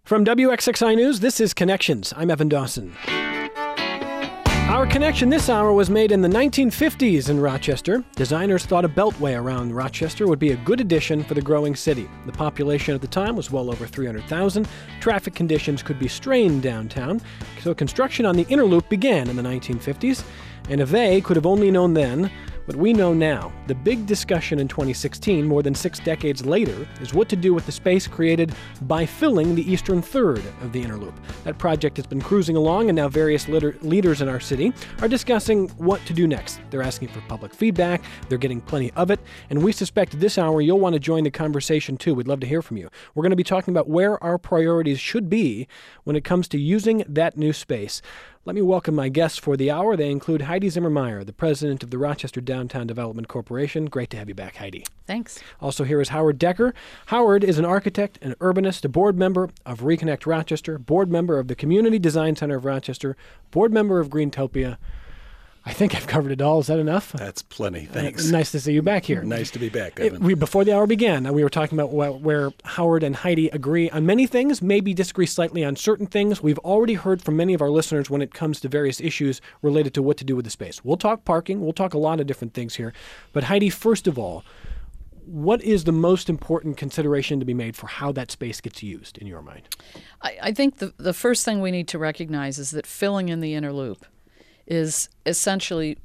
From WXXI News, this is Connections. I'm Evan Dawson. Our connection this hour was made in the 1950s in Rochester. Designers thought a beltway around Rochester would be a good addition for the growing city. The population at the time was well over 300,000. Traffic conditions could be strained downtown, so construction on the inner loop began in the 1950s. And if they could have only known then what we know now, the big discussion in 2016, more than 6 decades later, is what to do with the space created by filling the eastern third of the inner loop. That project has been cruising along, and now various leaders in our city are discussing what to do next. They're asking for public feedback, they're getting plenty of it, and we suspect this hour you'll want to join the conversation too. We'd love to hear from you. We're going to be talking about where our priorities should be when it comes to using that new space. Let me welcome my guests for the hour. They include Heidi Zimmermeyer, the president of the Rochester Downtown Development Corporation. Great to have you back, Heidi. Thanks. Also here is Howard Decker. Howard is an architect, an urbanist, a board member of Reconnect Rochester, board member of the Community Design Center of Rochester, board member of Greentopia. I think I've covered it all. Is that enough? That's plenty. Thanks. Nice to see you back here. Nice to be back, Evan. Before the hour began, we were talking about where Howard and Heidi agree on many things, maybe disagree slightly on certain things. We've already heard from many of our listeners when it comes to various issues related to what to do with the space. We'll talk parking. We'll talk a lot of different things here. But Heidi, first of all, what is the most important consideration to be made for how that space gets used in your mind? I think the first thing we need to recognize is that filling in the inner loop is essentially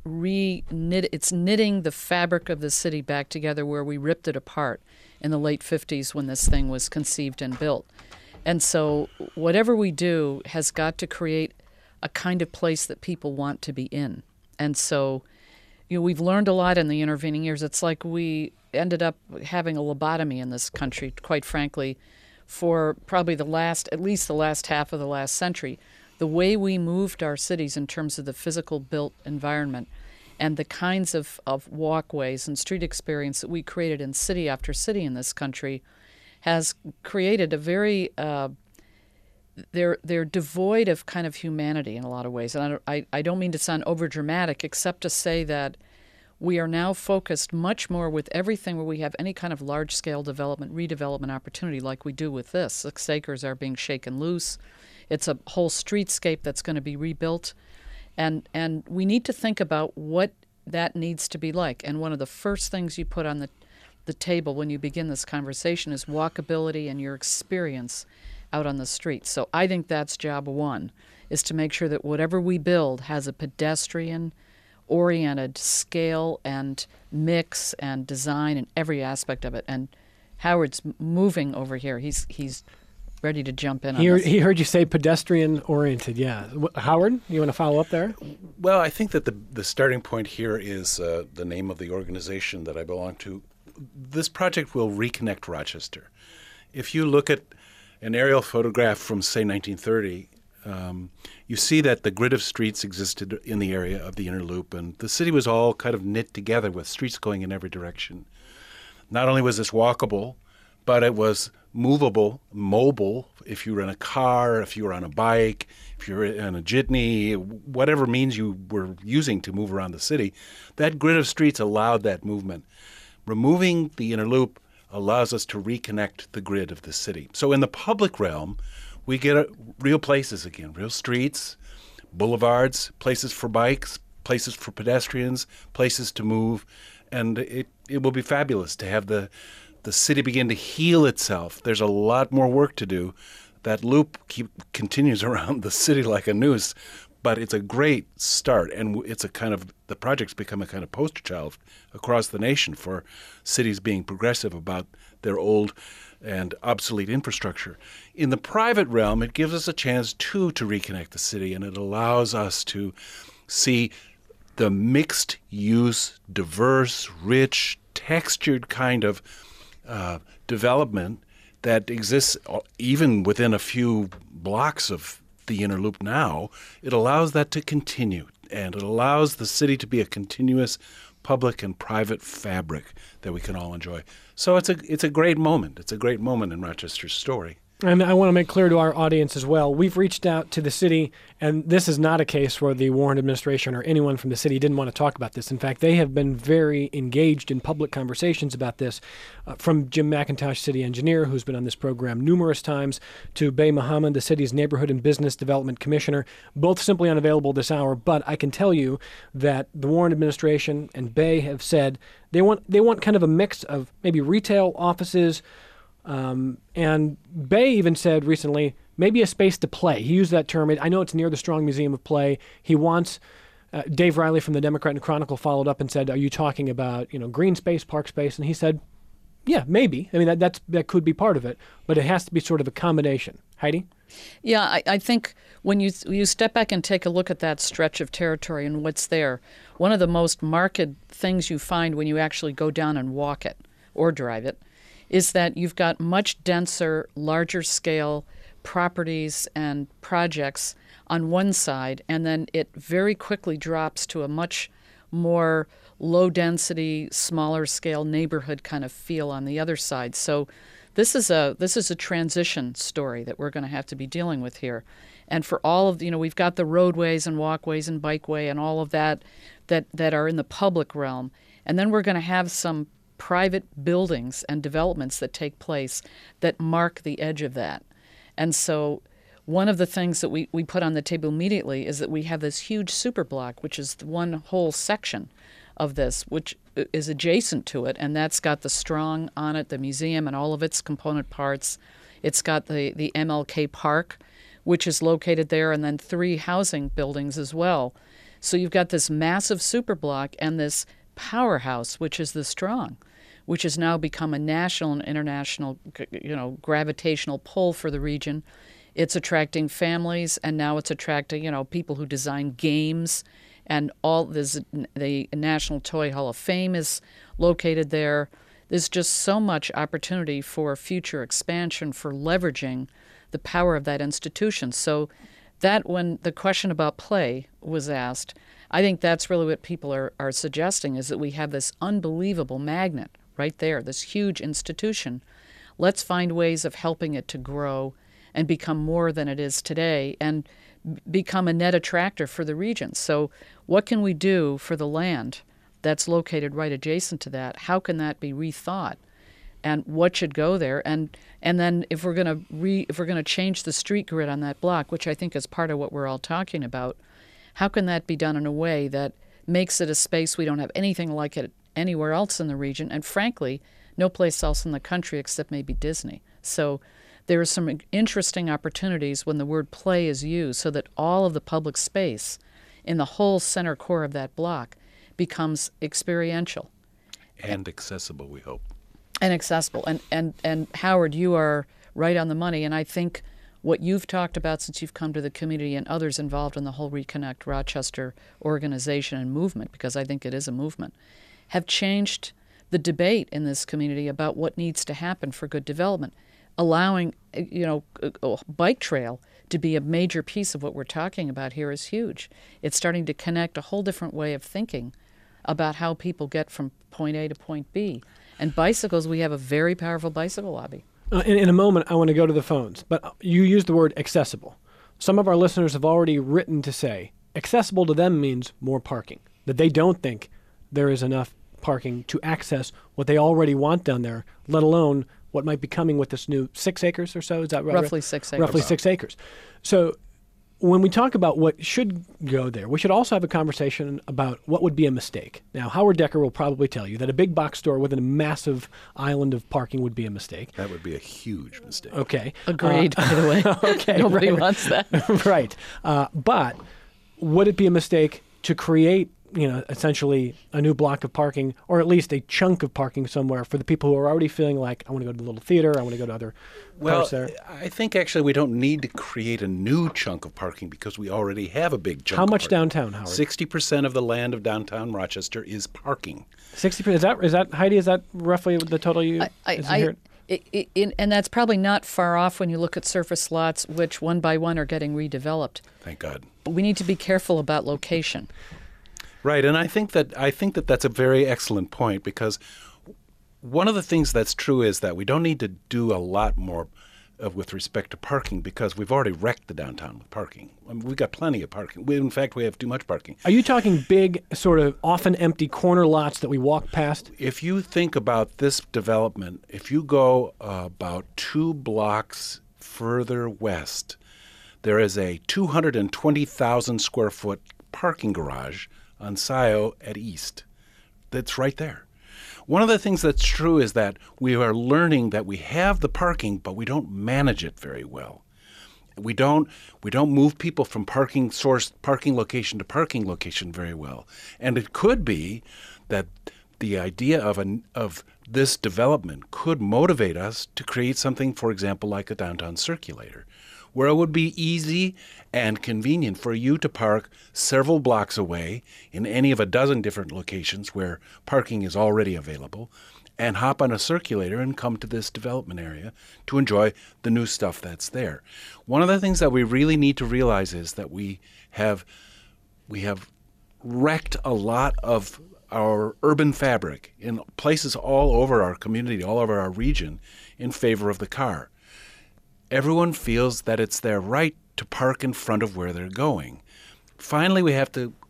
it's knitting the fabric of the city back together where we ripped it apart in the late 50s when this thing was conceived and built. And so whatever we do has got to create a kind of place that people want to be in. And so, we've learned a lot in the intervening years. It's like we ended up having a lobotomy in this country, quite frankly, for probably at least the last half of the last century. The way we moved our cities in terms of the physical built environment and the kinds of walkways and street experience that we created in city after city in this country has created a very they're devoid of kind of humanity in a lot of ways. And I don't mean to sound overdramatic, except to say that we are now focused much more with everything where we have any kind of large-scale development, redevelopment opportunity like we do with this. 6 acres are being shaken loose. It's a whole streetscape that's going to be rebuilt. And we need to think about what that needs to be like. And one of the first things you put on the table when you begin this conversation is walkability and your experience out on the street. So I think that's job one, is to make sure that whatever we build has a pedestrian-oriented scale and mix and design in every aspect of it. And Howard's moving over here. He's ready to jump in on this. He heard you say pedestrian-oriented, yeah. Howard, you want to follow up there? Well, I think that the starting point here is the name of the organization that I belong to. This project will reconnect Rochester. If you look at an aerial photograph from, say, 1930, you see that the grid of streets existed in the area of the inner loop, and the city was all kind of knit together with streets going in every direction. Not only was this walkable, but it was movable, mobile, if you were in a car, if you were on a bike, if you were in a jitney, whatever means you were using to move around the city, that grid of streets allowed that movement. Removing the inner loop allows us to reconnect the grid of the city. So in the public realm, we get real places again, real streets, boulevards, places for bikes, places for pedestrians, places to move, and it will be fabulous to have the city begin to heal itself. There's a lot more work to do. That loop continues around the city like a noose, but it's a great start, and it's the project's become a kind of poster child across the nation for cities being progressive about their old and obsolete infrastructure. In the private realm, it gives us a chance, too, to reconnect the city, and it allows us to see the mixed-use, diverse, rich, textured kind of development that exists even within a few blocks of the inner loop now. It allows that to continue, and it allows the city to be a continuous public and private fabric that we can all enjoy. So it's a great moment. It's a great moment in Rochester's story. And I want to make clear to our audience as well, we've reached out to the city, and this is not a case where the Warren administration or anyone from the city didn't want to talk about this. In fact, they have been very engaged in public conversations about this, from Jim McIntosh, city engineer, who's been on this program numerous times, to Bey Mohammed, the city's neighborhood and business development commissioner, both simply unavailable this hour. But I can tell you that the Warren administration and Bey have said they want kind of a mix of maybe retail, offices, and Bey even said recently, maybe a space to play. He used that term. I know it's near the Strong Museum of Play. He wants, Dave Riley from the Democrat and Chronicle followed up and said, are you talking about, green space, park space? And he said, yeah, maybe. I mean, that could be part of it, but it has to be sort of a combination. Heidi? Yeah, I think when you step back and take a look at that stretch of territory and what's there, one of the most marked things you find when you actually go down and walk it or drive it is that you've got much denser, larger scale properties and projects on one side, and then it very quickly drops to a much more low density, smaller scale neighborhood kind of feel on the other side. So this is a transition story that we're going to have to be dealing with here. And for all of we've got the roadways and walkways and bikeway and all of that are in the public realm. And then we're going to have some private buildings and developments that take place that mark the edge of that. And so one of the things that we put on the table immediately is that we have this huge superblock, which is one whole section of this, which is adjacent to it, and that's got the Strong on it, the museum and all of its component parts. It's got the MLK Park, which is located there, and then 3 housing buildings as well. So you've got this massive superblock and this powerhouse, which is the Strong, which has now become a national and international, gravitational pull for the region. It's attracting families, and now it's attracting, people who design games, and all this. The National Toy Hall of Fame is located there. There's just so much opportunity for future expansion, for leveraging the power of that institution. So that when the question about play was asked, I think that's really what people are suggesting, is that we have this unbelievable magnet right there, this huge institution. Let's find ways of helping it to grow and become more than it is today and become a net attractor for the region. So what can we do for the land that's located right adjacent to that? How can that be rethought? And what should go there? And then if we're going to change the street grid on that block, which I think is part of what we're all talking about, how can that be done in a way that makes it a space we don't have anything like it anywhere else in the region, and frankly, no place else in the country except maybe Disney. So there are some interesting opportunities when the word play is used, so that all of the public space in the whole center core of that block becomes experiential. And accessible, we hope. And accessible. And Howard, you are right on the money, and I think what you've talked about since you've come to the community and others involved in the whole Reconnect Rochester organization and movement, because I think it is a movement, have changed the debate in this community about what needs to happen for good development. Allowing, a bike trail to be a major piece of what we're talking about here is huge. It's starting to connect a whole different way of thinking about how people get from point A to point B. And bicycles, we have a very powerful bicycle lobby. In a moment, I want to go to the phones, but you used the word accessible. Some of our listeners have already written to say accessible to them means more parking, that they don't think there is enough parking to access what they already want down there, let alone what might be coming with this new 6 acres or so. Is that right? Roughly 6 acres. Roughly 6 acres. So when we talk about what should go there, we should also have a conversation about what would be a mistake. Now, Howard Decker will probably tell you that a big box store with a massive island of parking would be a mistake. That would be a huge mistake. Okay. Agreed, by the way. Okay. Nobody wants that. Right. But would it be a mistake to create, essentially a new block of parking, or at least a chunk of parking somewhere for the people who are already feeling like, I want to go to the little theater, I want to go to other parts there? I think actually we don't need to create a new chunk of parking because we already have a big chunk. How of much parking. Downtown, Howard? 60% of the land of downtown Rochester is parking. 60%? Is that Heidi? Is that roughly the total you? And that's probably not far off when you look at surface lots, which one by one are getting redeveloped. Thank God. But we need to be careful about location. Right, and I think that that's a very excellent point, because one of the things that's true is that we don't need to do a lot more with respect to parking, because we've already wrecked the downtown with parking. I mean, we've got plenty of parking. In fact, we have too much parking. Are you talking big, sort of often empty corner lots that we walk past? If you think about this development, if you go about 2 blocks further west, there is a 220,000 square foot parking garage on Scio at East. That's right there. One of the things that's true is that we are learning that we have the parking, but we don't manage it very well. We don't move people from parking location to parking location very well. And it could be that the idea of this development could motivate us to create something, for example, like a downtown circulator, where it would be easy and convenient for you to park several blocks away in any of a dozen different locations where parking is already available, and hop on a circulator and come to this development area to enjoy the new stuff that's there. One of the things that we really need to realize is that we have wrecked a lot of our urban fabric in places all over our community, all over our region, in favor of the car. Everyone feels that it's their right to park in front of where they're going. Finally, we have to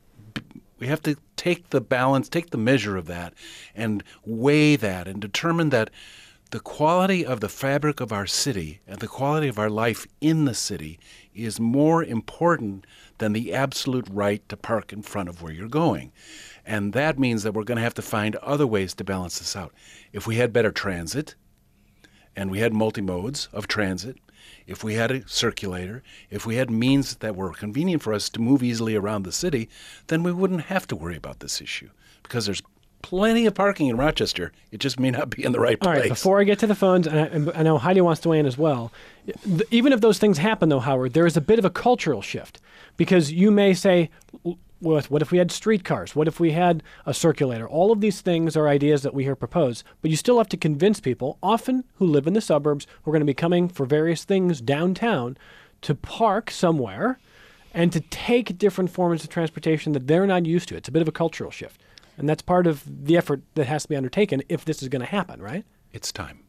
take the balance, take the measure of that, and weigh that and determine that the quality of the fabric of our city and the quality of our life in the city is more important than the absolute right to park in front of where you're going. And that means that we're going to have to find other ways to balance this out. If we had better transit, and we had multi-modes of transit, if we had a circulator, if we had means that were convenient for us to move easily around the city, then we wouldn't have to worry about this issue, because there's plenty of parking in Rochester. It just may not be in the right place. All right, before I get to the phones, and I know Heidi wants to weigh in as well, even if those things happen, though, Howard, there is a bit of a cultural shift, because you may say, what if we had streetcars? What if we had a circulator? All of these things are ideas that we hear proposed, but you still have to convince people, often who live in the suburbs, who are going to be coming for various things downtown, to park somewhere and to take different forms of transportation that they're not used to. It's a bit of a cultural shift. And that's part of the effort that has to be undertaken if this is going to happen, right? It's time.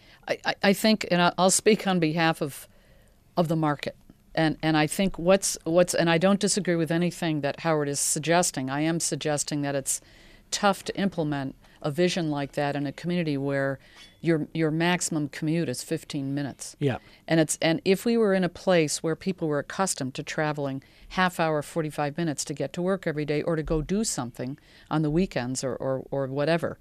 I think, and I'll speak on behalf of the market. And I think and I don't disagree with anything that Howard is suggesting. I am suggesting that it's tough to implement a vision like that in a community where your maximum commute is 15 minutes. Yeah. And if we were in a place where people were accustomed to traveling half hour, 45 minutes to get to work every day or to go do something on the weekends or whatever,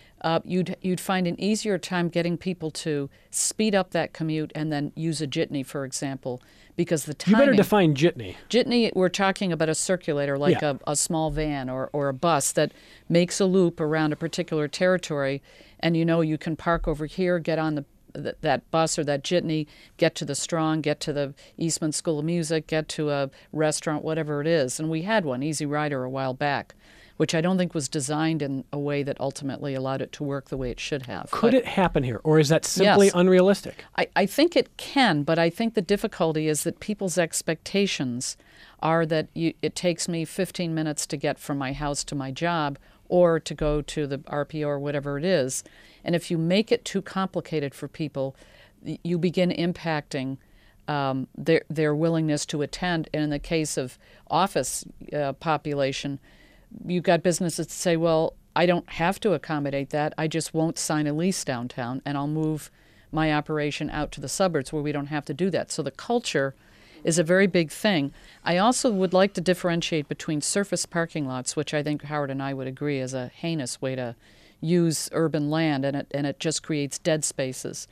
you'd find an easier time getting people to speed up that commute and then use a jitney, for example, because the timing... You better define jitney. Jitney, we're talking about a circulator, like a small van or a bus that makes a loop around a particular territory, and you can park over here, get on that bus or that jitney, get to the Strong, get to the Eastman School of Music, get to a restaurant, whatever it is. And we had one, Easy Rider, a while back, which I don't think was designed in a way that ultimately allowed it to work the way it should have. Could it happen here, or is that simply unrealistic? I think it can, but I think the difficulty is that people's expectations are that it takes me 15 minutes to get from my house to my job or to go to the RPO or whatever it is. And if you make it too complicated for people, you begin impacting their willingness to attend. And in the case of office population, you've got businesses that say, well, I don't have to accommodate that. I just won't sign a lease downtown, and I'll move my operation out to the suburbs where we don't have to do that. So the culture is a very big thing. I also would like to differentiate between surface parking lots, which I think Howard and I would agree is a heinous way to use urban land, and it just creates dead spaces.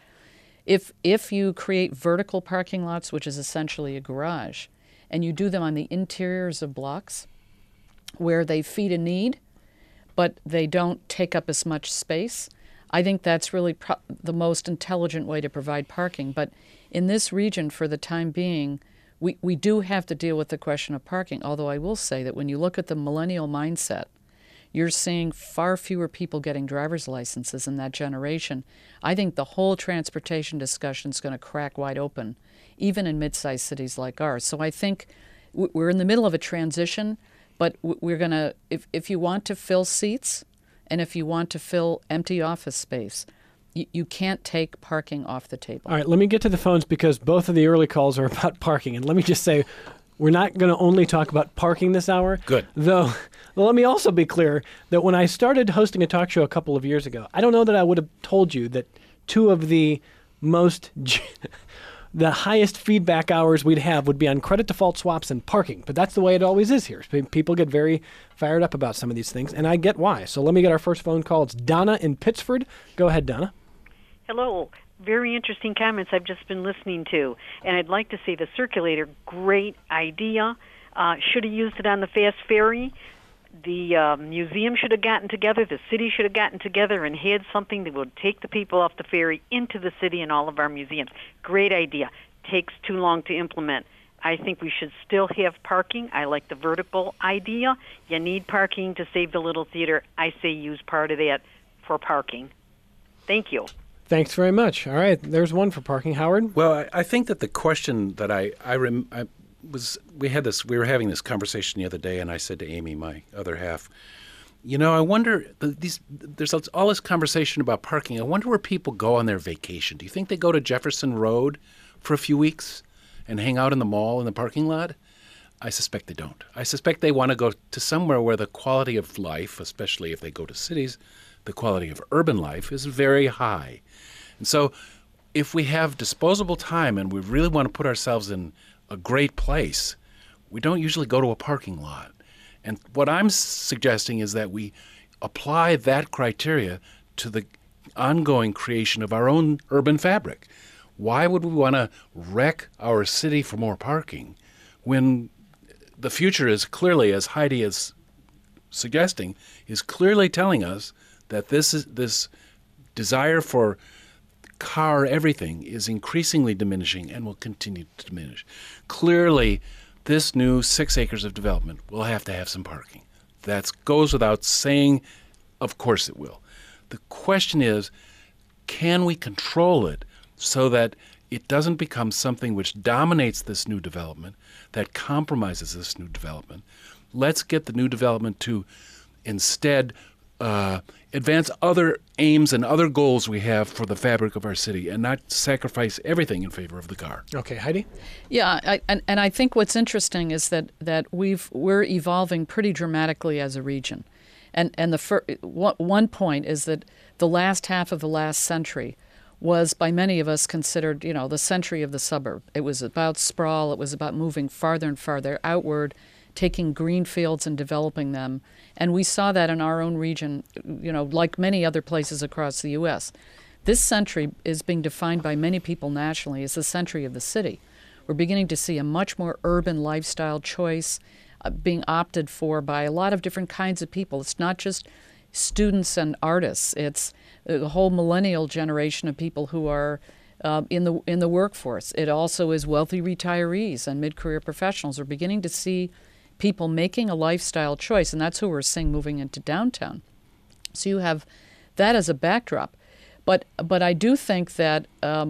If you create vertical parking lots, which is essentially a garage, and you do them on the interiors of blocks, where they feed a need, but they don't take up as much space, I think that's really the most intelligent way to provide parking. But in this region, for the time being, we do have to deal with the question of parking, although I will say that when you look at the millennial mindset, you're seeing far fewer people getting driver's licenses in that generation. I think the whole transportation discussion is going to crack wide open, even in mid-sized cities like ours. So I think we're in the middle of a transition, but we're going to, if you want to fill seats and if you want to fill empty office space, You can't take parking off the table. All right, let me get to the phones because both of the early calls are about parking. And let me just say, we're not going to only talk about parking this hour. Good. Though, well, let me also be clear that when I started hosting a talk show a couple of years ago, I don't know that I would have told you that two of the the highest feedback hours we'd have would be on credit default swaps and parking. But that's the way it always is here. People get very fired up about some of these things, and I get why. So let me get our first phone call. It's Donna in Pittsford. Go ahead, Donna. Hello. Very interesting comments I've just been listening to. And I'd like to say the circulator, great idea. Should have used it on the fast ferry. The museum should have gotten together. The city should have gotten together and had something that would take the people off the ferry into the city and all of our museums. Great idea. Takes too long to implement. I think we should still have parking. I like the vertical idea. You need parking to save the little theater. I say use part of that for parking. Thank you. Thanks very much. All right, there's one for parking. Howard? Well, I think that the question that we were having this conversation the other day, and I said to Amy, my other half, I wonder, there's all this conversation about parking. I wonder where people go on their vacation. Do you think they go to Jefferson Road for a few weeks and hang out in the mall in the parking lot? I suspect they don't. I suspect they want to go to somewhere where the quality of life, especially if they go to cities, the quality of urban life is very high. And so if we have disposable time and we really want to put ourselves in a great place, we don't usually go to a parking lot. And what I'm suggesting is that we apply that criteria to the ongoing creation of our own urban fabric. Why would we want to wreck our city for more parking when the future is clearly, as Heidi is suggesting, is clearly telling us that this desire for car everything is increasingly diminishing and will continue to diminish. Clearly, this new 6 acres of development will have to have some parking. That goes without saying. Of course it will. The question is, can we control it so that it doesn't become something which dominates this new development, that compromises this new development? Let's get the new development to instead advance other aims and other goals we have for the fabric of our city and not sacrifice everything in favor of the car. Okay, Heidi? Yeah, and I think what's interesting is that we're evolving pretty dramatically as a region. And one point is that the last half of the last century was by many of us considered, the century of the suburb. It was about sprawl. It was about moving farther and farther outward, taking green fields and developing them. And we saw that in our own region, like many other places across the U.S. This century is being defined by many people nationally as the century of the city. We're beginning to see a much more urban lifestyle choice being opted for by a lot of different kinds of people. It's not just students and artists. It's the whole millennial generation of people who are in the workforce. It also is wealthy retirees and mid-career professionals. We're beginning to see people making a lifestyle choice, and that's who we're seeing moving into downtown. So you have that as a backdrop. But I do think that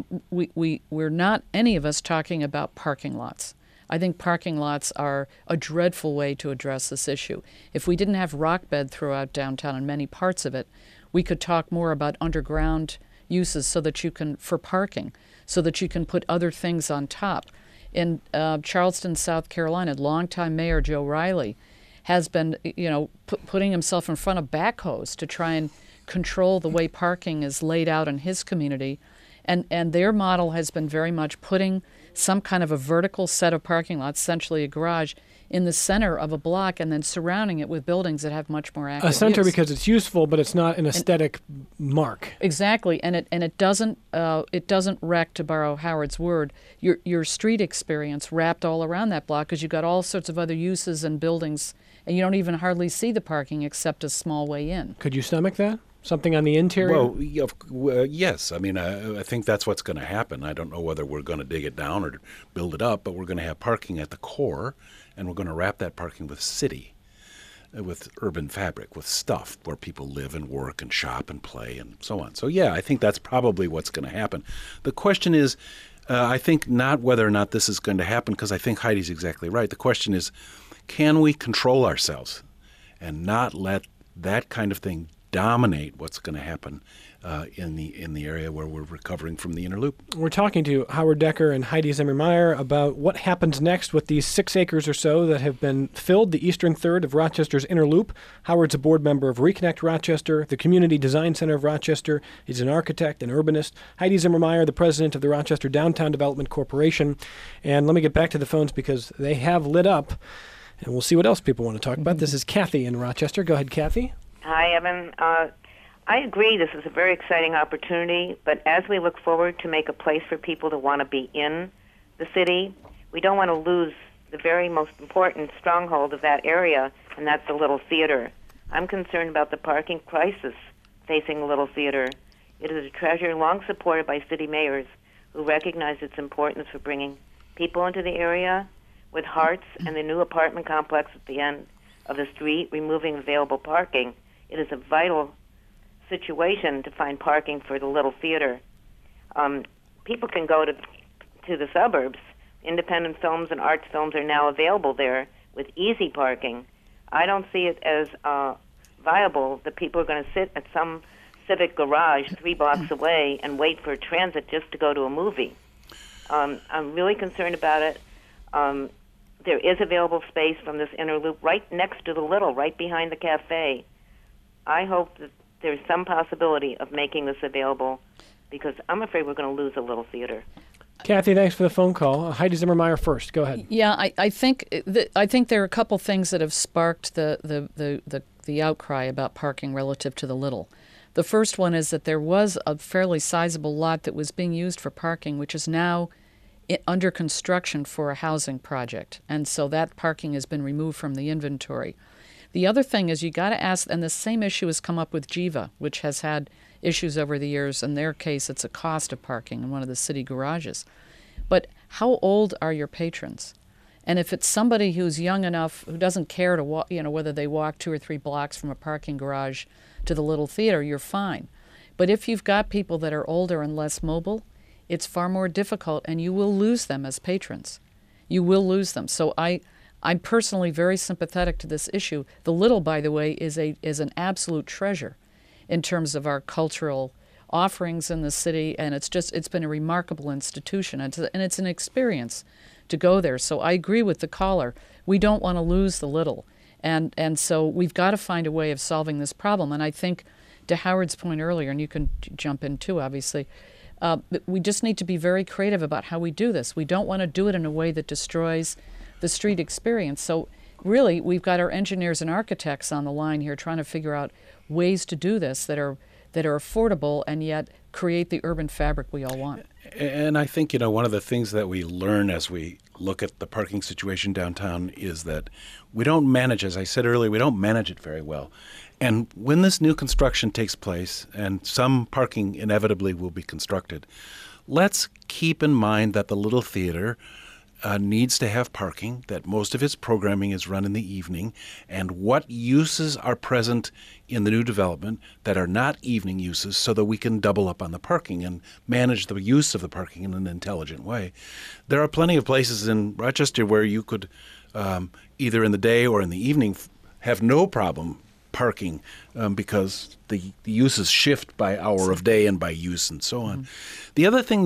we're not, any of us, talking about parking lots. I think parking lots are a dreadful way to address this issue. If we didn't have rock bed throughout downtown and many parts of it, we could talk more about underground uses for parking, so that you can put other things on top. In Charleston, South Carolina, longtime Mayor Joe Riley has been, putting himself in front of backhoes to try and control the way parking is laid out in his community. And their model has been very much putting some kind of a vertical set of parking lots, essentially a garage, in the center of a block and then surrounding it with buildings that have much more active a center use. Because it's useful, but it's not an aesthetic mark. Exactly, and it doesn't wreck, to borrow Howard's word, your street experience wrapped all around that block, because you've got all sorts of other uses and buildings, and you don't even hardly see the parking except a small way in. Could you stomach that? Something on the interior? Well, yes. I mean, I think that's what's going to happen. I don't know whether we're going to dig it down or build it up, but we're going to have parking at the core, and we're going to wrap that parking with city, with urban fabric, with stuff where people live and work and shop and play and so on. So, yeah, I think that's probably what's going to happen. The question is, I think not whether or not this is going to happen, because I think Heidi's exactly right. The question is, can we control ourselves and not let that kind of thing dominate what's going to happen in the area where we're recovering from the inner loop. We're talking to Howard Decker and Heidi Zimmermeyer about what happens next with these 6 acres or so that have been filled, the eastern third of Rochester's inner loop. Howard's a board member of Reconnect Rochester, the Community Design Center of Rochester. He's an architect and urbanist. Heidi Zimmermeyer, the president of the Rochester Downtown Development Corporation. And let me get back to the phones because they have lit up, and we'll see what else people want to talk about. This is Kathy in Rochester. Go ahead, Kathy. Hi, Evan. I agree this is a very exciting opportunity, but as we look forward to make a place for people to want to be in the city, we don't want to lose the very most important stronghold of that area, and that's the Little Theater. I'm concerned about the parking crisis facing the Little Theater. It is a treasure long supported by city mayors who recognize its importance for bringing people into the area with Hearts and the new apartment complex at the end of the street, removing available parking. It is a vital situation to find parking for the Little Theater. People can go to the suburbs. Independent films and arts films are now available there with easy parking. I don't see it as viable that people are going to sit at some civic garage 3 blocks away and wait for transit just to go to a movie. I'm really concerned about it. There is available space from this inner loop right next to the Little, right behind the cafe. I hope that there's some possibility of making this available because I'm afraid we're going to lose a Little Theater. Kathy, thanks for the phone call. Heidi Zimmermeyer first. Go ahead. Yeah, I think there are a couple things that have sparked the outcry about parking relative to the Little. The first one is that there was a fairly sizable lot that was being used for parking, which is now under construction for a housing project, and so that parking has been removed from the inventory. The other thing is you got to ask, and the same issue has come up with Jiva, which has had issues over the years. In their case, it's a cost of parking in one of the city garages. But how old are your patrons? And if it's somebody who's young enough, who doesn't care to walk, whether they walk 2 or 3 blocks from a parking garage to the Little Theater, you're fine. But if you've got people that are older and less mobile, it's far more difficult, and you will lose them as patrons. You will lose them. So I'm personally very sympathetic to this issue. The Little, by the way, is an absolute treasure in terms of our cultural offerings in the city, and it's been a remarkable institution, and it's an experience to go there. So I agree with the caller. We don't want to lose the Little, and so we've got to find a way of solving this problem. And I think, to Howard's point earlier, and you can jump in too, obviously, we just need to be very creative about how we do this. We don't want to do it in a way that destroys the street experience. So really, we've got our engineers and architects on the line here trying to figure out ways to do this that are affordable and yet create the urban fabric we all want. And I think, one of the things that we learn as we look at the parking situation downtown is that we don't manage, as I said earlier, we don't manage it very well. And when this new construction takes place, and some parking inevitably will be constructed, let's keep in mind that the Little Theater needs to have parking, that most of its programming is run in the evening, and what uses are present in the new development that are not evening uses so that we can double up on the parking and manage the use of the parking in an intelligent way. There are plenty of places in Rochester where you could either in the day or in the evening have no problem parking because the uses shift by hour of day and by use and so on. The other thing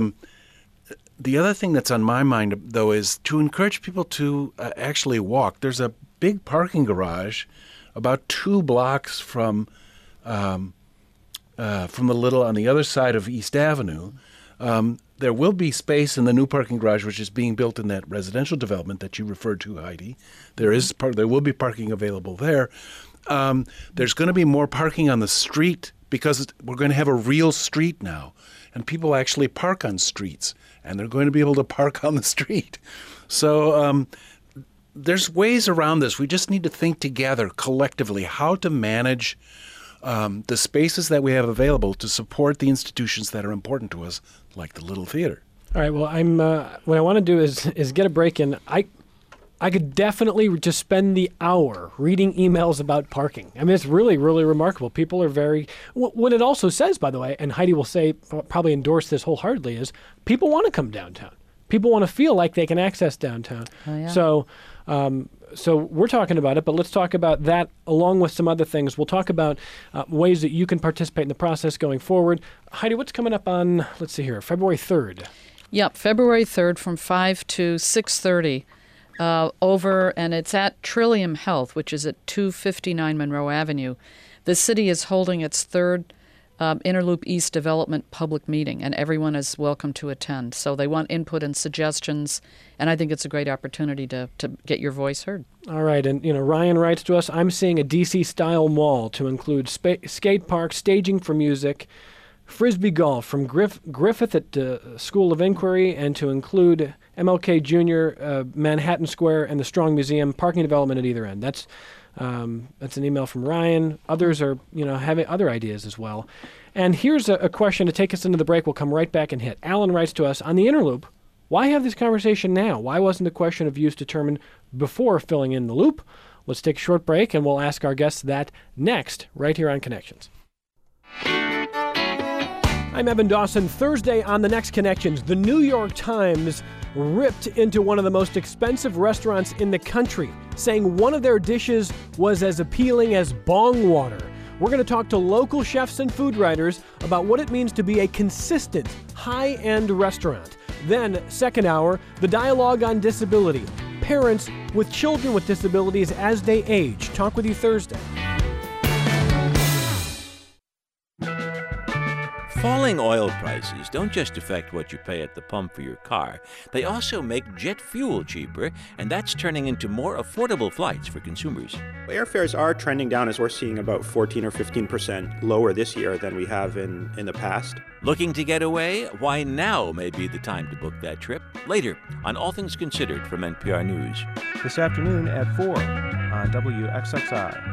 that's on my mind, though, is to encourage people to actually walk. There's a big parking garage about 2 blocks from the Little on the other side of East Avenue. There will be space in the new parking garage, which is being built in that residential development that you referred to, Heidi. There will be parking available there. There's going to be more parking on the street because we're going to have a real street now, and people actually park on streets, and they're going to be able to park on the street. So there's ways around this. We just need to think together collectively how to manage the spaces that we have available to support the institutions that are important to us, like the Little Theater. All right. Well, what I want to do is get a break in. I could definitely just spend the hour reading emails about parking. I mean, it's really, really remarkable. People are very... What it also says, by the way, and Heidi will say, probably endorse this wholeheartedly, is people want to come downtown. people want to feel like they can access downtown. Oh, yeah. So we're talking about it, but let's talk about that along with some other things. We'll talk about ways that you can participate in the process going forward. Heidi, what's coming up on, let's see here, February 3rd? Yep, February 3rd from 5 to 6:30 over, and it's at Trillium Health, which is at 259 Monroe Avenue. The city is holding its third Interloop East Development public meeting, and everyone is welcome to attend. So they want input and suggestions, and I think it's a great opportunity to get your voice heard. All right, and Ryan writes to us, I'm seeing a DC-style mall to include skate park, staging for music, Frisbee golf from Griffith at School of Inquiry, and to include MLK Jr., Manhattan Square, and the Strong Museum, parking development at either end. That's an email from Ryan. Others are, having other ideas as well. And here's a question to take us into the break. We'll come right back and hit. Alan writes to us, on the Interloop, why have this conversation now? Why wasn't the question of use determined before filling in the loop? Let's take a short break, and we'll ask our guests that next, right here on Connections. I'm Evan Dawson. Thursday on the next Connections, the New York Times ripped into one of the most expensive restaurants in the country, saying one of their dishes was as appealing as bong water. We're going to talk to local chefs and food writers about what it means to be a consistent, high-end restaurant. Then, second hour, the dialogue on disability. Parents with children with disabilities as they age. Talk with you Thursday. Falling oil prices don't just affect what you pay at the pump for your car. They also make jet fuel cheaper, and that's turning into more affordable flights for consumers. Airfares are trending down, as we're seeing about 14 or 15% lower this year than we have in the past. Looking to get away? Why now may be the time to book that trip. Later on All Things Considered from NPR News. This afternoon at 4 on WXXI.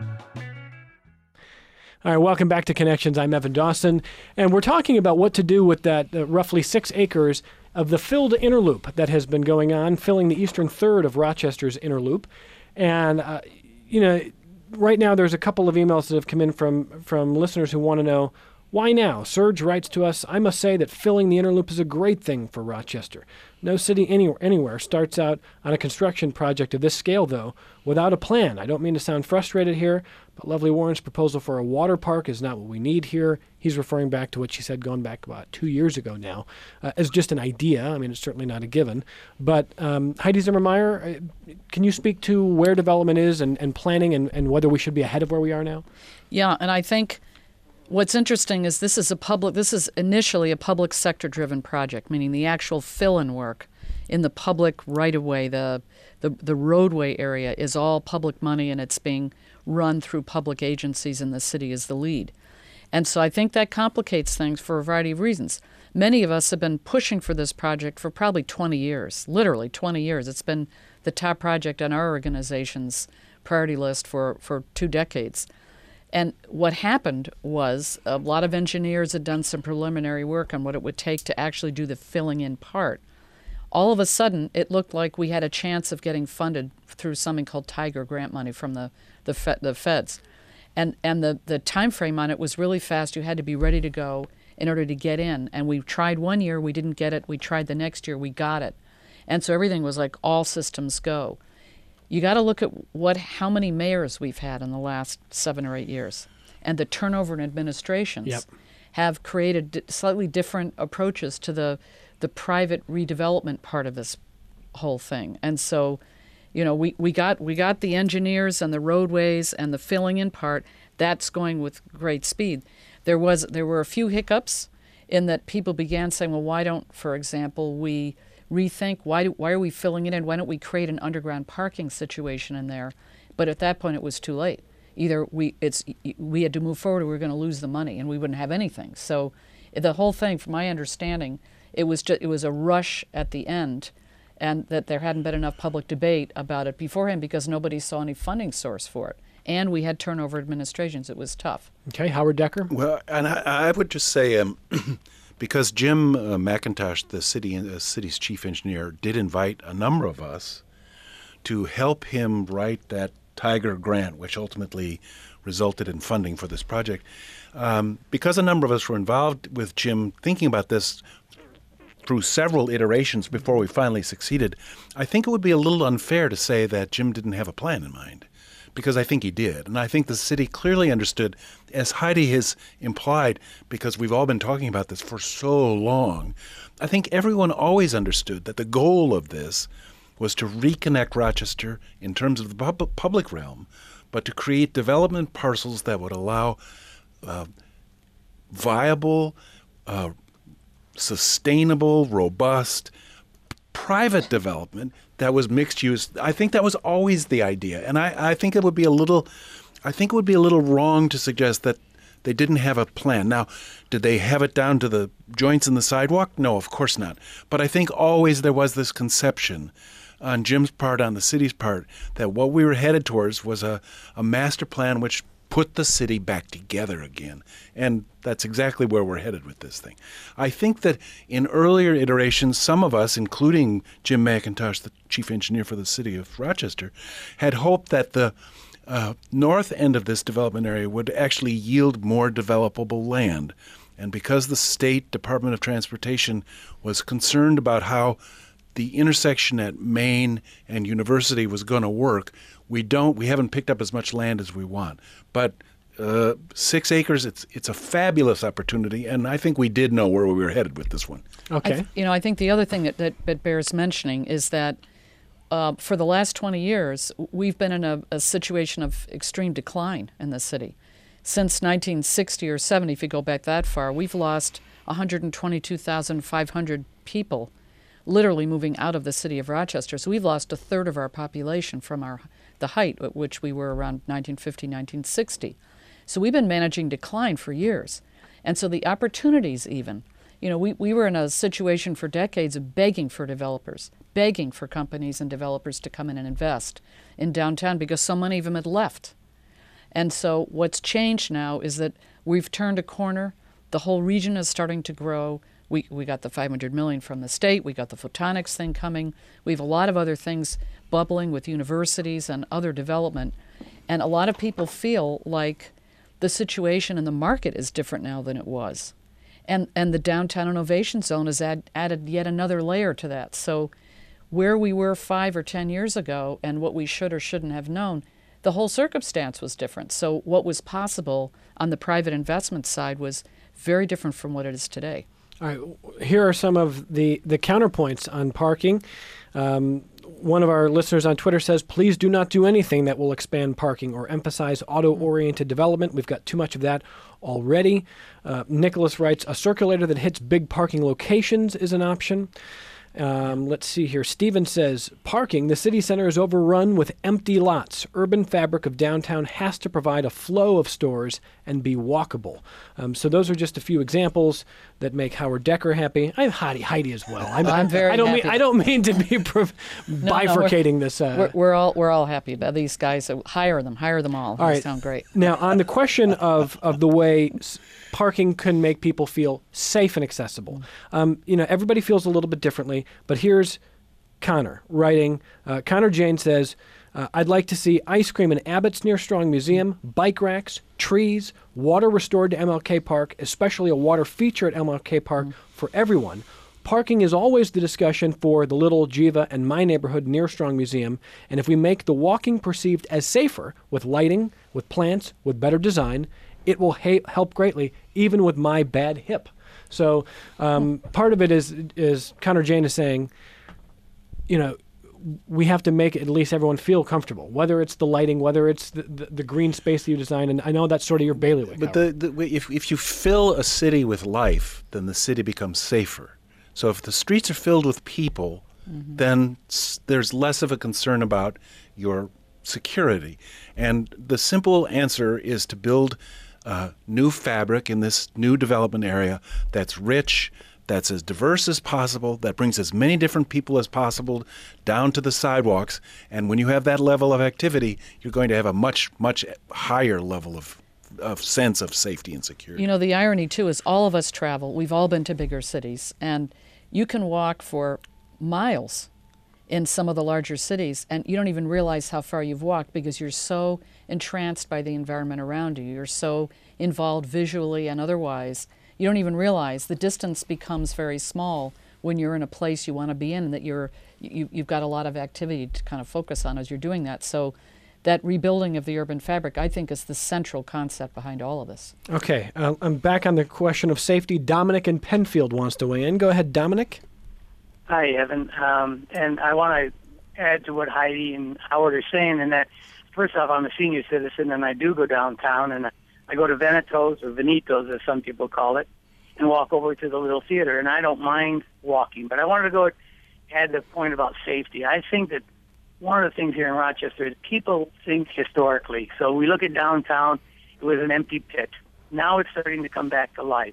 All right, welcome back to Connections. I'm Evan Dawson, and we're talking about what to do with that roughly 6 acres of the filled Interloop that has been going on, filling the eastern third of Rochester's Interloop. And, right now there's a couple of emails that have come in from listeners who want to know, why now? Serge writes to us, I must say that filling the Interloop is a great thing for Rochester. No city anywhere starts out on a construction project of this scale, though, without a plan. I don't mean to sound frustrated here, but Lovely Warren's proposal for a water park is not what we need here. He's referring back to what she said going back about 2 years ago now, as just an idea. I mean, it's certainly not a given. But Heidi Zimmermeyer, can you speak to where development is and planning and whether we should be ahead of where we are now? Yeah, and I think what's interesting is this is initially a public sector-driven project, meaning the actual fill-in work in the public right-of-way, the roadway area is all public money, and it's being run through public agencies, and the city is the lead. And so I think that complicates things for a variety of reasons. Many of us have been pushing for this project for probably 20 years, literally 20 years. It's been the top project on our organization's priority list for 2 decades. And what happened was a lot of engineers had done some preliminary work on what it would take to actually do the filling in part. All of a sudden, it looked like we had a chance of getting funded through something called Tiger grant money from the feds. And the time frame on it was really fast. You had to be ready to go in order to get in. And we tried 1 year, we didn't get it. We tried the next year, we got it. And so everything was like all systems go. You got to look at how many mayors we've had in the last 7 or 8 years. And the turnover in administrations have created slightly different approaches to the private redevelopment part of this whole thing. And so, we got the engineers and the roadways and the filling in part. That's going with great speed. There were a few hiccups in that people began saying, well, why don't, for example, we rethink why are we filling it in? Why don't we create an underground parking situation in there? But at that point, it was too late. Either we had to move forward, or we were going to lose the money, and we wouldn't have anything. So, the whole thing, from my understanding, it was a rush at the end, and that there hadn't been enough public debate about it beforehand because nobody saw any funding source for it, and we had turnover administrations. It was tough. Okay, Howard Decker. Well, and I would just say. Because Jim McIntosh, the city's chief engineer, did invite a number of us to help him write that Tiger grant, which ultimately resulted in funding for this project. Because a number of us were involved with Jim thinking about this through several iterations before we finally succeeded, I think it would be a little unfair to say that Jim didn't have a plan in mind, because I think he did. And I think the city clearly understood, as Heidi has implied, because we've all been talking about this for so long, I think everyone always understood that the goal of this was to reconnect Rochester in terms of the public realm, but to create development parcels that would allow viable, sustainable, robust, private development that was mixed use. I think that was always the idea, and I think it would be a little wrong to suggest that they didn't have a plan. Now, did they have it down to the joints in the sidewalk? No, of course not. But I think always there was this conception on Jim's part, on the city's part, that what we were headed towards was a master plan which put the city back together again. And that's exactly where we're headed with this thing. I think that in earlier iterations, some of us, including Jim McIntosh, the chief engineer for the city of Rochester, had hoped that the north end of this development area would actually yield more developable land. And because the State Department of Transportation was concerned about how the intersection at Main and University was going to work, we haven't picked up as much land as we want. But 6 acres, it's a fabulous opportunity, and I think we did know where we were headed with this one. Okay. I think the other thing that bears mentioning is that for the last 20 years, we've been in a situation of extreme decline in the city. Since 1960 or 70, if you go back that far, we've lost 122,500 people literally moving out of the city of Rochester. So we've lost a third of our population from the height at which we were around 1950, 1960. So we've been managing decline for years. And so the opportunities even, we were in a situation for decades of begging for developers, begging for companies and developers to come in and invest in downtown because so many of them had left. And so what's changed now is that we've turned a corner. The whole region is starting to grow. We got the $500 million from the state. We got the photonics thing coming. We have a lot of other things bubbling with universities and other development. And a lot of people feel like the situation in the market is different now than it was. And the Downtown Innovation Zone has added yet another layer to that. So where we were 5 or 10 years ago and what we should or shouldn't have known, the whole circumstance was different. So what was possible on the private investment side was very different from what it is today. All right, here are some of the counterpoints on parking. One of our listeners on Twitter says, please do not do anything that will expand parking or emphasize auto-oriented development. We've got too much of that already. Nicholas writes, a circulator that hits big parking locations is an option. Let's see here. Stephen says, parking, the city center is overrun with empty lots. Urban fabric of downtown has to provide a flow of stores and be walkable. So those are just a few examples that make Howard Decker happy. I'm Heidi as well. I'm very happy. I don't mean to be bifurcating this. We're all happy about these guys. Hire them all. They right. sound great. Now, on the question of the way parking can make people feel safe and accessible, everybody feels a little bit differently. But here's Connor writing. Connor Jane says, I'd like to see ice cream in Abbott's Near Strong Museum, bike racks, trees, water restored to MLK Park, especially a water feature at MLK Park for everyone. Parking is always the discussion for the Little, Jiva, and my neighborhood Near Strong Museum, and if we make the walking perceived as safer with lighting, with plants, with better design, it will help greatly, even with my bad hip. So part of it is Connor Jane is saying, we have to make at least everyone feel comfortable, whether it's the lighting, whether it's the green space that you design. And I know that's sort of your bailiwick. But if you fill a city with life, then the city becomes safer. So if the streets are filled with people, then there's less of a concern about your security. And the simple answer is to build new fabric in this new development area that's rich, that's as diverse as possible, that brings as many different people as possible down to the sidewalks. And when you have that level of activity, you're going to have a much, much higher level of sense of safety and security. The irony, too, is all of us travel. We've all been to bigger cities. And you can walk for miles in some of the larger cities, and you don't even realize how far you've walked because you're so entranced by the environment around you. You're so involved visually and otherwise. You don't even realize the distance becomes very small when you're in a place you want to be in, and that you've got a lot of activity to kind of focus on as you're doing that. So that rebuilding of the urban fabric, I think, is the central concept behind all of this. Okay, I'm back on the question of safety. Dominic in Penfield wants to weigh in. Go ahead, Dominic. Hi, Evan. And I want to add to what Heidi and Howard are saying, and that, first off, I'm a senior citizen, and I do go downtown, and I go to Veneto's, or Venitos, as some people call it, and walk over to the little theater, and I don't mind walking. But I wanted to go add the point about safety. I think that one of the things here in Rochester is people think historically. So we look at downtown, it was an empty pit. Now it's starting to come back to life.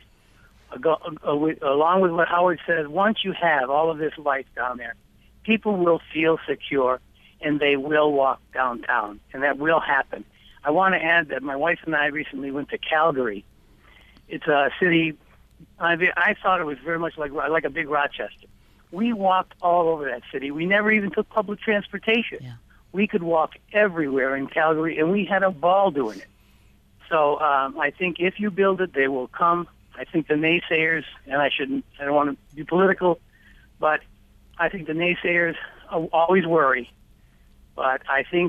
Along with what Howard says, once you have all of this life down there, people will feel secure and they will walk downtown, and that will happen. I want to add that my wife and I recently went to Calgary. It's a city, I thought it was very much like a big Rochester. We walked all over that city. We never even took public transportation. Yeah. We could walk everywhere in Calgary, and we had a ball doing it. So I think if you build it, they will come. I think the naysayers, and I don't want to be political, but I think the naysayers always worry. But I think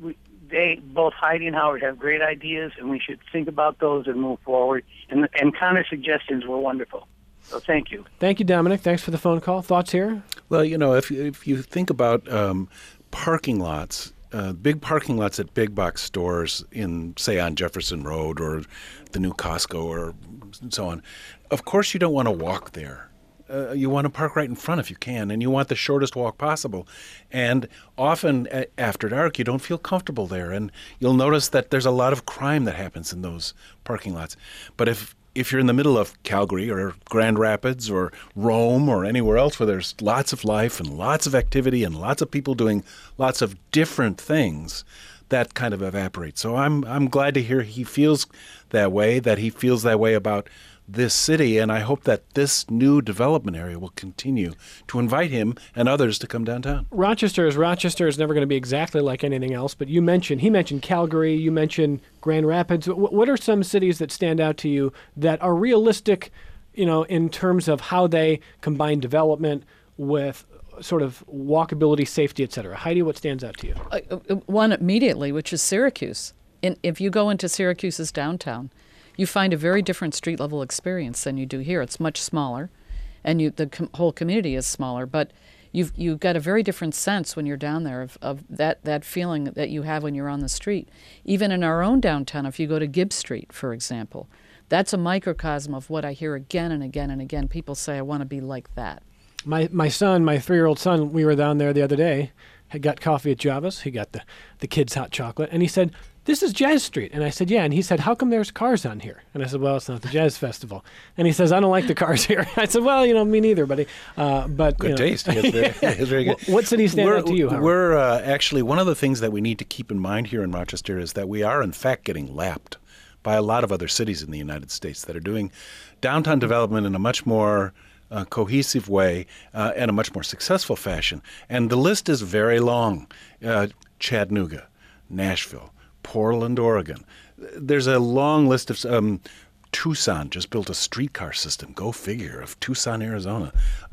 both Heidi and Howard have great ideas, and we should think about those and move forward. And Connor's suggestions were wonderful. So thank you. Thank you, Dominic. Thanks for the phone call. Thoughts here? Well, if you think about parking lots, big parking lots at big box stores say on Jefferson Road or the new Costco or so on, of course you don't want to walk there. You want to park right in front if you can, and you want the shortest walk possible. And often after dark, you don't feel comfortable there, and you'll notice that there's a lot of crime that happens in those parking lots. But if you're in the middle of Calgary or Grand Rapids or Rome or anywhere else where there's lots of life and lots of activity and lots of people doing lots of different things, that kind of evaporates. So I'm glad to hear he feels that way, that he feels that way about this city, and I hope that this new development area will continue to invite him and others to come downtown. Rochester is never going to be exactly like anything else, but he mentioned Calgary, you mentioned Grand Rapids. What are some cities that stand out to you that are realistic, in terms of how they combine development with sort of walkability, safety, et cetera? Heidi, what stands out to you? One immediately, which is Syracuse. If you go into Syracuse's downtown, you find a very different street level experience than you do here. It's much smaller, and the whole community is smaller. But you've got a very different sense when you're down there of that feeling that you have when you're on the street. Even in our own downtown, if you go to Gibbs Street, for example, that's a microcosm of what I hear again and again and again. People say, "I want to be like that." My son, my 3-year-old son, we were down there the other day. He got coffee at Java's. He got the kids' hot chocolate, and he said, "This is Jazz Street." And I said, "Yeah." And he said, "How come there's cars on here?" And I said, "Well, it's not the Jazz Festival." And he says, "I don't like the cars here." I said, "Well, me neither, buddy." But good taste. It's very good. What cities stand out to you, Howard? We're actually, one of the things that we need to keep in mind here in Rochester is that we are, in fact, getting lapped by a lot of other cities in the United States that are doing downtown development in a much more cohesive way and a much more successful fashion. And the list is very long. Chattanooga, Nashville, Portland, Oregon. There's a long list of Tucson just built a streetcar system. Go figure, of Tucson, Arizona.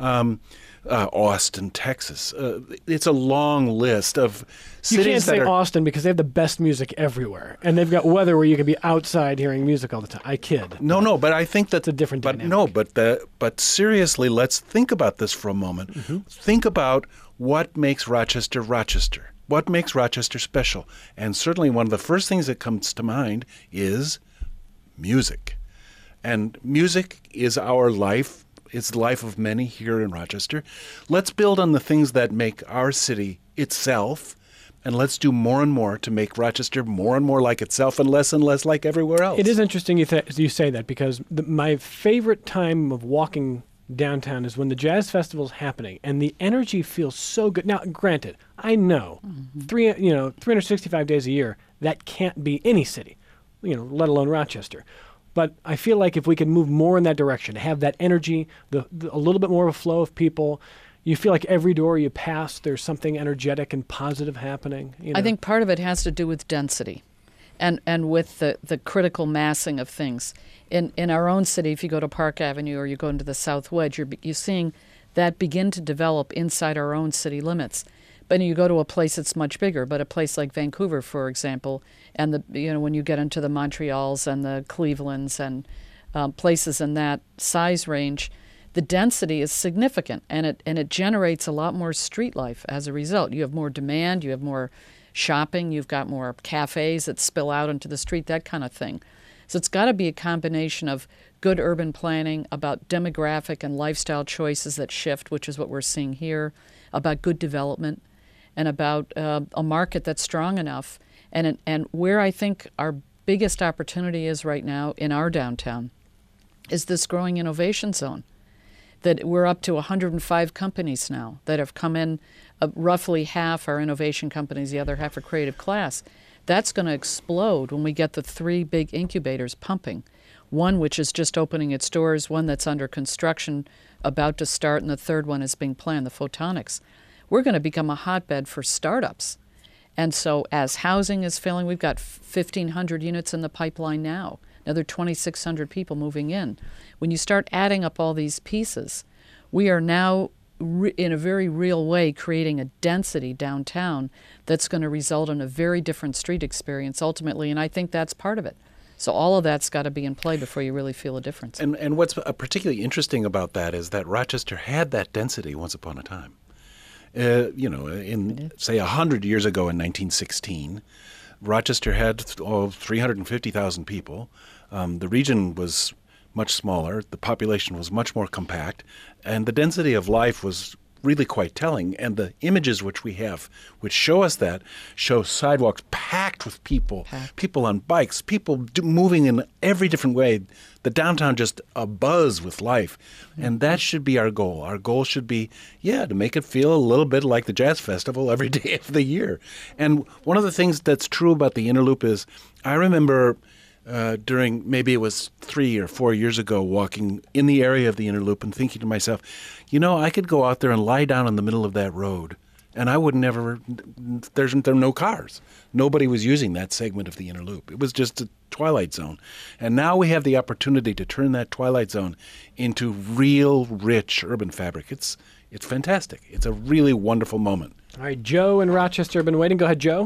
Austin, Texas. It's a long list of cities. You can't say Austin because they have the best music everywhere, and they've got weather where you can be outside hearing music all the time. I kid. No, but I think that's a different dynamic. But seriously, let's think about this for a moment. Mm-hmm. Think about what makes Rochester Rochester. What makes Rochester special? And certainly one of the first things that comes to mind is music. And music is our life. It's the life of many here in Rochester. Let's build on the things that make our city itself, and let's do more and more to make Rochester more and more like itself and less like everywhere else. It is interesting you say that, because my favorite time of walking downtown is when the Jazz Festival's happening, and the energy feels so good. Now, granted, I know 365 days a year, that can't be any city, let alone Rochester. But I feel like if we can move more in that direction, have that energy, a little bit more of a flow of people, you feel like every door you pass, there's something energetic and positive happening. I think part of it has to do with density and with the critical massing of things. In our own city, if you go to Park Avenue or you go into the South Wedge, you're seeing that begin to develop inside our own city limits. But you go to a place that's much bigger, but a place like Vancouver, for example, and when you get into the Montreals and the Clevelands and places in that size range, the density is significant, and it generates a lot more street life as a result. You have more demand, you have more shopping, you've got more cafes that spill out into the street, that kind of thing. So it's got to be a combination of good urban planning, about demographic and lifestyle choices that shift, which is what we're seeing here, about good development, and about a market that's strong enough. And where I think our biggest opportunity is right now in our downtown is this growing innovation zone. That we're up to 105 companies now that have come in. Roughly half are innovation companies, the other half are creative class. That's going to explode when we get the 3 big incubators pumping. One which is just opening its doors, one that's under construction, about to start, and the third one is being planned, the Photonics. We're going to become a hotbed for startups. And so as housing is filling, we've got 1,500 units in the pipeline now, another 2,600 people moving in. When you start adding up all these pieces, we are now in a very real way creating a density downtown that's going to result in a very different street experience ultimately, and I think that's part of it. So all of that's got to be in play before you really feel a difference. And what's particularly interesting about that is that Rochester had that density once upon a time. Say 100 years ago in 1916, Rochester had 350,000 people. The region was much smaller, the population was much more compact, and the density of life was really quite telling. And the images which we have, which show us that, show sidewalks packed with people, people on bikes, people moving in every different way. The downtown just abuzz with life. And that should be our goal. Our goal should be, to make it feel a little bit like the Jazz Festival every day of the year. And one of the things that's true about the Inner Loop is, I remember during, maybe it was 3 or 4 years ago, walking in the area of the Inner Loop and thinking to myself, I could go out there and lie down in the middle of that road, and I would never, there are no cars. Nobody was using that segment of the Inner Loop. It was just a twilight zone. And now we have the opportunity to turn that twilight zone into real, rich urban fabric. It's fantastic. It's a really wonderful moment. All right, Joe in Rochester have been waiting. Go ahead, Joe.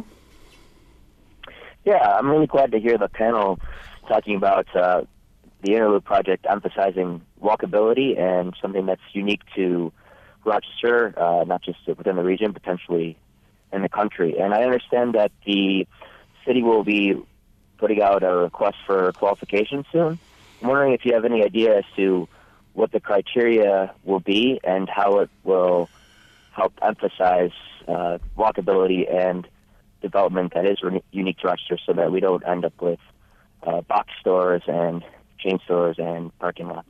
Yeah, I'm really glad to hear the panel talking about the Inner Loop project emphasizing walkability and something that's unique to Rochester, not just within the region, potentially in the country. And I understand that the city will be putting out a request for qualification soon. I'm wondering if you have any idea as to what the criteria will be and how it will help emphasize walkability and development that is unique to Rochester, so that we don't end up with box stores and chain stores and parking lots.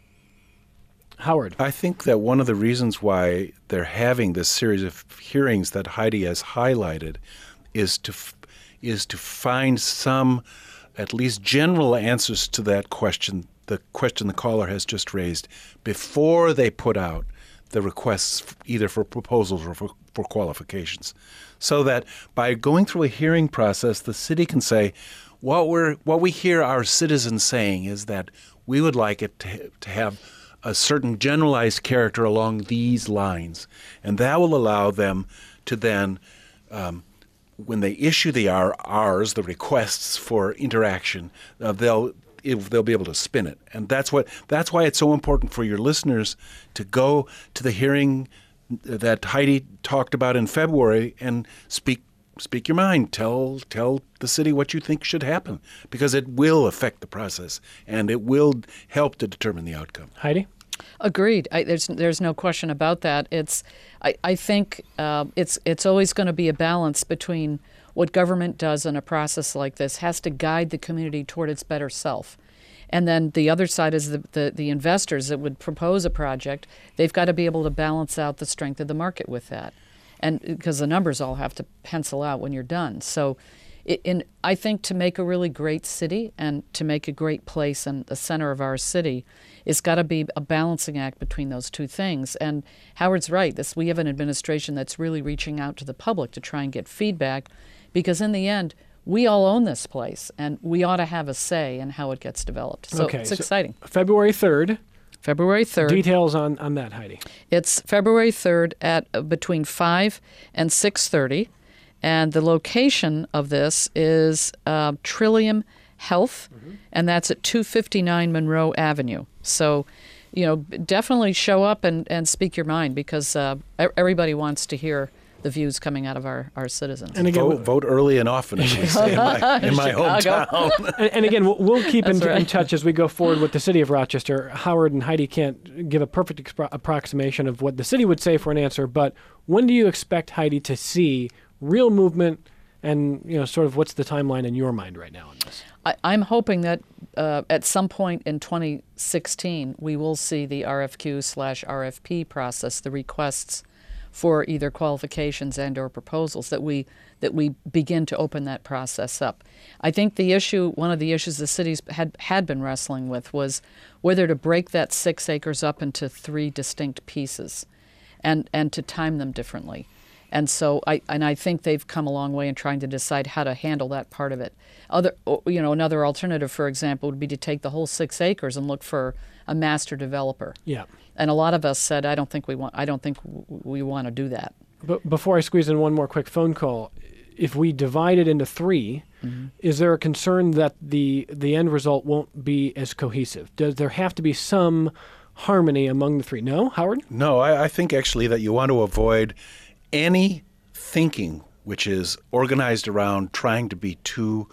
Howard. I think that one of the reasons why they're having this series of hearings that Heidi has highlighted is to find some, at least general answers to that question, the question the caller has just raised, before they put out the requests either for proposals or for qualifications. So that by going through a hearing process, the city can say, what we hear our citizens saying is that we would like it to have a certain generalized character along these lines. And that will allow them to then, when they issue the Rs, the requests for interaction, they'll be able to spin it. And that's why it's so important for your listeners to go to the hearing that Heidi talked about in February and speak your mind. Tell the city what you think should happen, because it will affect the process and it will help to determine the outcome. Heidi? Agreed. There's no question about that. I think it's always going to be a balance between what government does in a process like this has to guide the community toward its better self. And then the other side is the investors that would propose a project. They've got to be able to balance out the strength of the market with that. And because the numbers all have to pencil out when you're done. So I think to make a really great city and to make a great place and the center of our city, it's got to be a balancing act between those two things. And Howard's right. We have an administration that's really reaching out to the public to try and get feedback, because in the end, we all own this place, and we ought to have a say in how it gets developed. So it's exciting. February 3rd, February 3rd. Details on that, Heidi. It's February 3rd at between 5 and 6:30. And the location of this is Trillium Health, and that's at 259 Monroe Avenue. So, definitely show up and speak your mind, because everybody wants to hear the views coming out of our citizens. And again, vote early and often, as we say in my hometown. and again, we'll keep in touch as we go forward with the city of Rochester. Howard and Heidi can't give a perfect approximation of what the city would say for an answer, but when do you expect, Heidi, to see real movement, and sort of what's the timeline in your mind right now on this? I'm hoping that at some point in 2016 we will see the RFQ/RFP process, the requests for either qualifications and/or proposals, that we begin to open that process up. I think one of the issues the cities had been wrestling with was whether to break that 6 acres up into 3 distinct pieces, and to time them differently. And so I think they've come a long way in trying to decide how to handle that part of it. Another alternative, for example, would be to take the whole 6 acres and look for a master developer. Yeah. And a lot of us said, I don't think we want to do that. But before I squeeze in one more quick phone call, if we divide it into 3, is there a concern that the end result won't be as cohesive? Does there have to be some harmony among the 3? No, Howard? No, I think actually that you want to avoid any thinking which is organized around trying to be too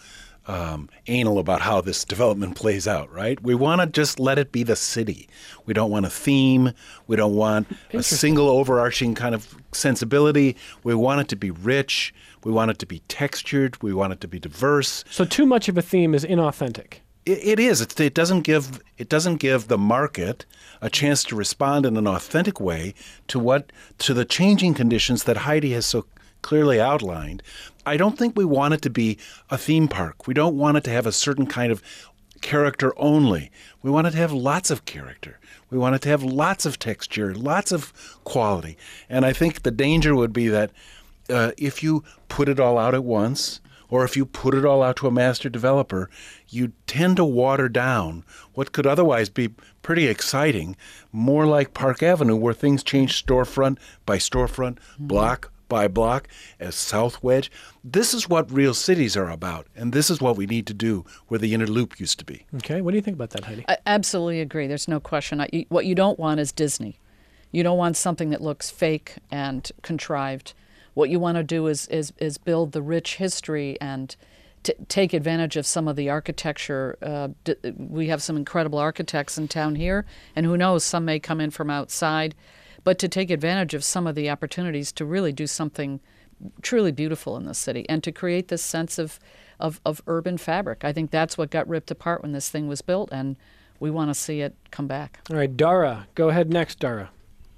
anal about how this development plays out, right? We want to just let it be the city. We don't want a theme. We don't want a single overarching kind of sensibility. We want it to be rich. We want it to be textured. We want it to be diverse. So too much of a theme is inauthentic. It is. It doesn't give the market a chance to respond in an authentic way to the changing conditions that Heidi has so clearly outlined. I don't think we want it to be a theme park. We don't want it to have a certain kind of character only. We want it to have lots of character. We want it to have lots of texture, lots of quality. And I think the danger would be that if you put it all out at once, or if you put it all out to a master developer, you tend to water down what could otherwise be pretty exciting, more like Park Avenue, where things change storefront by storefront, block by block, as South Wedge. This is what real cities are about, and this is what we need to do where the inner loop used to be. Okay, what do you think about that, Heidi? I absolutely agree. There's no question. What you don't want is Disney. You don't want something that looks fake and contrived. What you want to do is build the rich history and take advantage of some of the architecture. We have some incredible architects in town here, and who knows, some may come in from outside. But to take advantage of some of the opportunities to really do something truly beautiful in the city and to create this sense of urban fabric. I think that's what got ripped apart when this thing was built, and we want to see it come back. All right, Dara, go ahead next, Dara.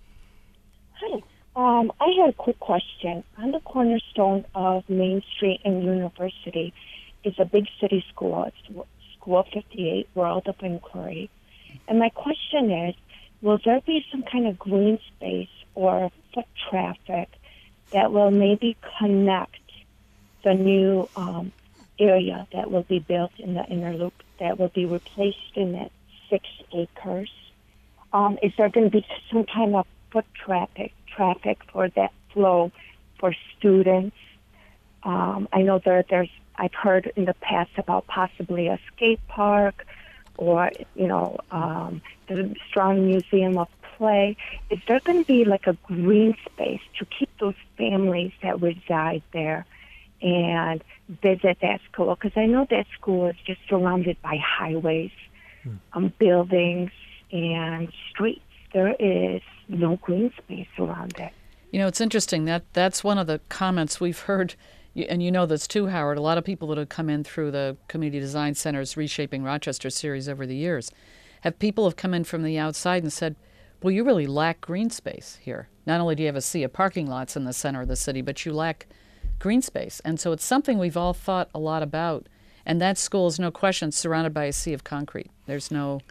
Hi. I had a quick question. On the cornerstone of Main Street and University is a big city school. It's School 58, World of Inquiry. And my question is, will there be some kind of green space or foot traffic that will maybe connect the new area that will be built in the inner loop that will be replaced in that 6 acres? Is there going to be some kind of foot traffic for that flow for students? I know I've heard in the past about possibly a skate park or, the Strong Museum of Play. Is there going to be like a green space to keep those families that reside there and visit that school? Because I know that school is just surrounded by highways, buildings, and streets. There is no green space around it. It's interesting. That's one of the comments we've heard, and you know this too, Howard. A lot of people that have come in through the Community Design Center's Reshaping Rochester series over the years have come in from the outside and said, well, you really lack green space here. Not only do you have a sea of parking lots in the center of the city, but you lack green space. And so it's something we've all thought a lot about. And that school is no question surrounded by a sea of concrete. There's no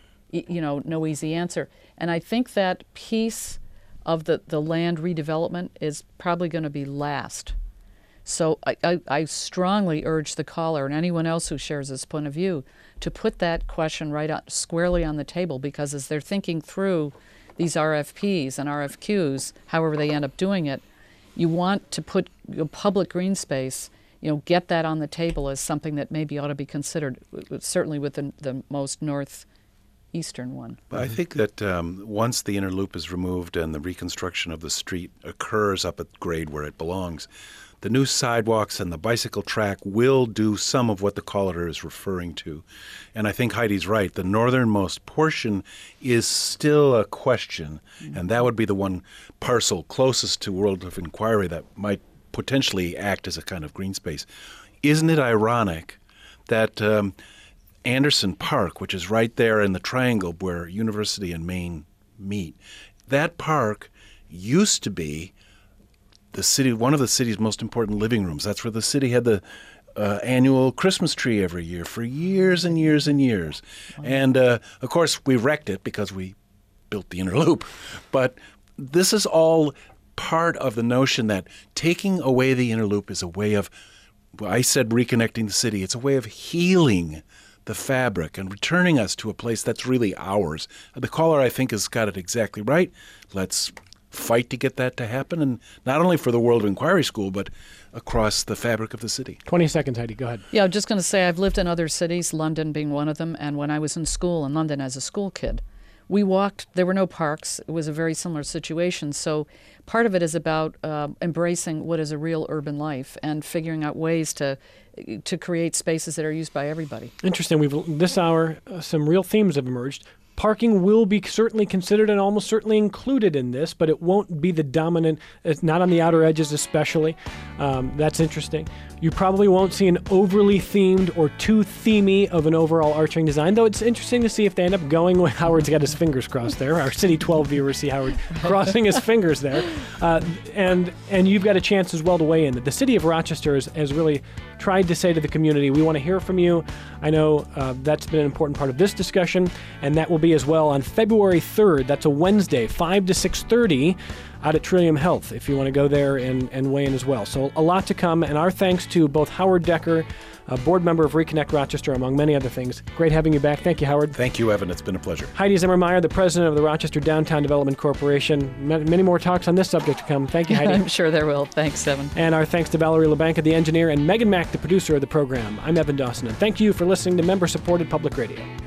easy answer. And I think that piece of the land redevelopment is probably going to be last, So I strongly urge the caller and anyone else who shares this point of view to put that question right squarely on the table, because as they're thinking through these RFPs and RFQs, however they end up doing it, you want to put public green space, get that on the table as something that maybe ought to be considered, certainly within the most northeastern one. But I think that once the inner loop is removed and the reconstruction of the street occurs up at grade where it belongs, the new sidewalks and the bicycle track will do some of what the caller is referring to. And I think Heidi's right. The northernmost portion is still a question, and that would be the one parcel closest to World of Inquiry that might potentially act as a kind of green space. Isn't it ironic that Anderson Park, which is right there in the triangle where University and Main meet, that park used to be one of the city's most important living rooms. That's where the city had the annual Christmas tree every year for years and years and years. Wow. And, of course, we wrecked it because we built the inner loop. But this is all part of the notion that taking away the inner loop is a way of, I said reconnecting the city, it's a way of healing the fabric and returning us to a place that's really ours. The caller, I think, has got it exactly right. Let's fight to get that to happen, and not only for the World of Inquiry School, but across the fabric of the city. 20 seconds, Heidi. Go ahead. Yeah, I'm just going to say I've lived in other cities, London being one of them, and when I was in school in London as a school kid, we walked, there were no parks. It was a very similar situation. So part of it is about embracing what is a real urban life and figuring out ways to create spaces that are used by everybody. Interesting. This hour, some real themes have emerged. Parking will be certainly considered and almost certainly included in this, but it won't be the dominant, not on the outer edges especially. That's interesting. You probably won't see an overly themed or too themey of an overall arching design, though it's interesting to see if they end up going with Howard's got his fingers crossed there. Our City 12 viewers see Howard crossing his fingers there. And you've got a chance as well to weigh in. The city of Rochester has really tried to say to the community, we want to hear from you. I know that's been an important part of this discussion, and that will be as well on February 3rd. That's a Wednesday, 5 to 6:30 out at Trillium Health, if you want to go there and weigh in as well. So a lot to come, and our thanks to both Howard Decker, a board member of Reconnect Rochester, among many other things. Great having you back. Thank you, Howard. Thank you, Evan. It's been a pleasure. Heidi Zimmermeyer, the president of the Rochester Downtown Development Corporation. Many more talks on this subject to come. Thank you, Heidi. I'm sure there will. Thanks, Evan. And our thanks to Valerie LeBanca, the engineer, and Megan Mack, the producer of the program. I'm Evan Dawson, and thank you for listening to member-supported public radio.